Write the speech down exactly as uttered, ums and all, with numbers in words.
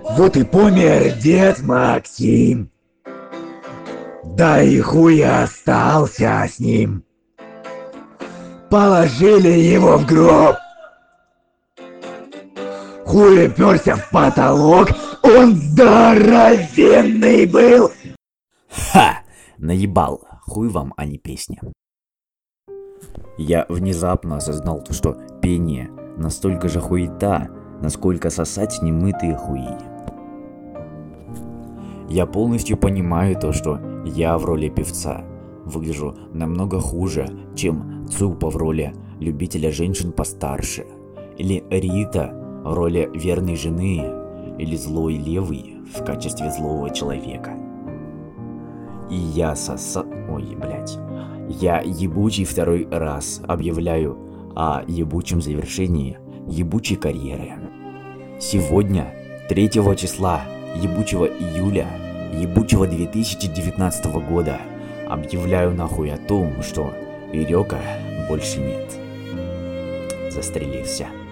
Вот и помер дед Максим. Да и хуй остался с ним. Положили его в гроб. Хуй уперся в потолок. Он здоровенный был. Ха! Наебал. Хуй вам, а не песня. Я внезапно осознал то, что пение настолько же хуета, насколько сосать немытые хуи. Я полностью понимаю то, что я в роли певца выгляжу намного хуже, чем Цупа в роли любителя женщин постарше, или Рита в роли верной жены, или злой левый в качестве злого человека. И я соса... Ой, блядь. Я ебучий второй раз объявляю о ебучем завершении ебучей карьеры. Сегодня, третьего числа ебучего июля, ебучего две тысячи девятнадцатого года, объявляю нахуй о том, что Ирёка больше нет. Застрелился.